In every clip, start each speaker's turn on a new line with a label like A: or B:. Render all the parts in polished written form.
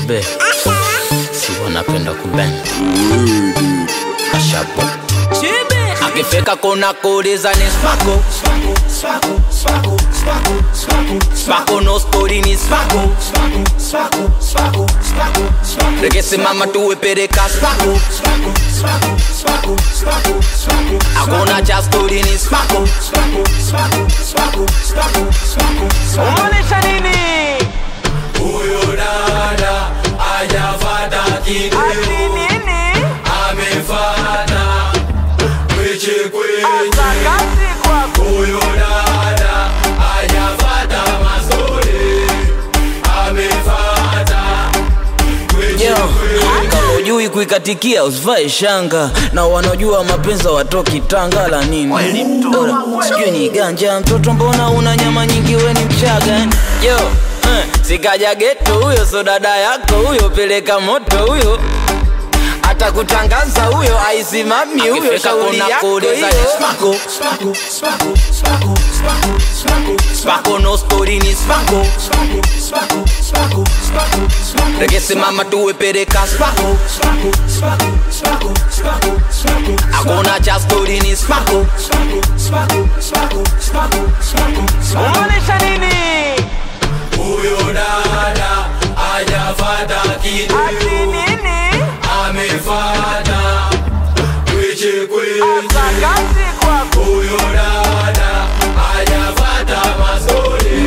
A: Chibe si wanapenda kubenda Ashapo Chibe akifeka kona kuuliza ni spako Spako, spako, spako, spako Spako no story ni spako Spako, spako, spako, spako Rekesimama tuwepereka spako Spako, spako, spako, spako, spako Hakuna cha story ni spako Spako, spako, spako, spako, spako Umanisha nini?
B: Huyo dada hajafata kitu amefata kweche kweche. Huyo dada hajafata mazuri amefata kweche kweche.
A: Kama ujui kuikatikia usivae shanga, na wanojua mapenza watoki Tanga la nini. Sijui ni ganja mtoto, mbona una nyama nyingi we ni mchaga. Yo sikaja geto huyo, so dada yako huyo, peleka moto huyo, hata kutangaza huyo, aisimami huyo, shauri yako hiyo. Spako, spako, spako, spako, spako, spako Spako no story ni spako Spako, spako, spako, spako, spako Rekesimama tuwepereka spako Spako, spako, spako, spako, spako Hakuna cha story ni spako Spako, spako, spako, spako, spako Umanisha nini?
B: Huyo dada hajafata kitu amefata kweche kweche. Huyo dada hajafata mazuri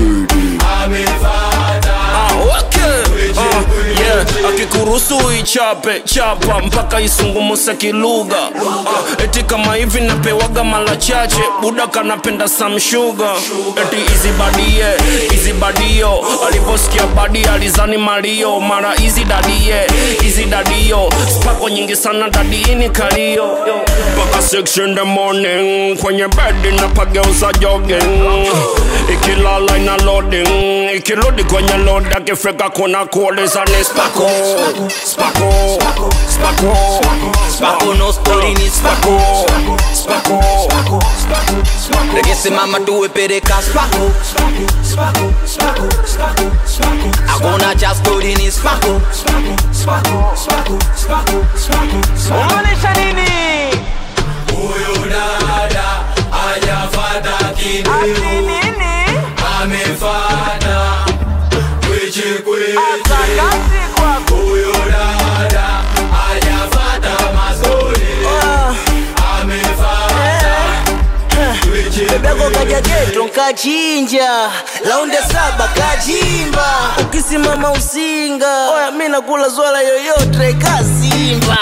B: amefata kweche kweche.
C: Akikuruhusu ichape chapa mpaka isungumuse kilugha. Eti kama hivi napewaga mala chache, buda kanapenda some sugar. Eti izi badio aliposikia badi alizani Mario. Mara izi dadio spako nyingi sana dadi ini kalio. Paka 6 in the morning kwenye bed napageuza jogging. Ikilala ina loading, ikilodi kwenye load akifika kuna kuuliza ni spako Spako, spako,
A: Spako no story ni spako
C: spako
A: Rekesimama tuwepereka spako Spako, spako, spako, spako Hakuna cha story ni spako Spako, spako, spako, spako Umanisha nini?
B: Huyo dada hajafata kitu amefata kweche kweche. Huyo dada hajafata mazuri amefata kweche kweche.
D: Bebeko kaja geto nkachinja, launde 7 kajimba, ukisimama usinga. Oya mina kula zwala yoyote kazimba.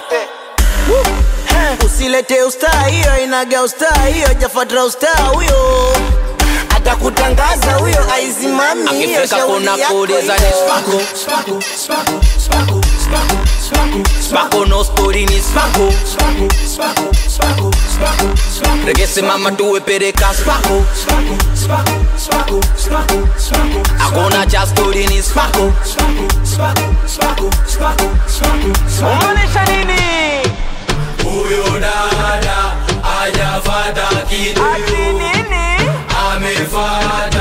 D: Usilete usta hiyo, inaga usta hiyo, jafatra usta huyo, hata kutangaza huyo, aizimami hiyo, shauri yako hiyo.
A: Spako, spako, spako, spako, spako, spako Spako no story ni spako Spako, spako, spako, spako, spako Rekesimama tuwepereka spako Spako, spako, spako, spako, spako Hakuna cha story ni spako Spako, spako, spako, spako, spako Umanisha nini?
B: Huyo dada hajafata kitu amefata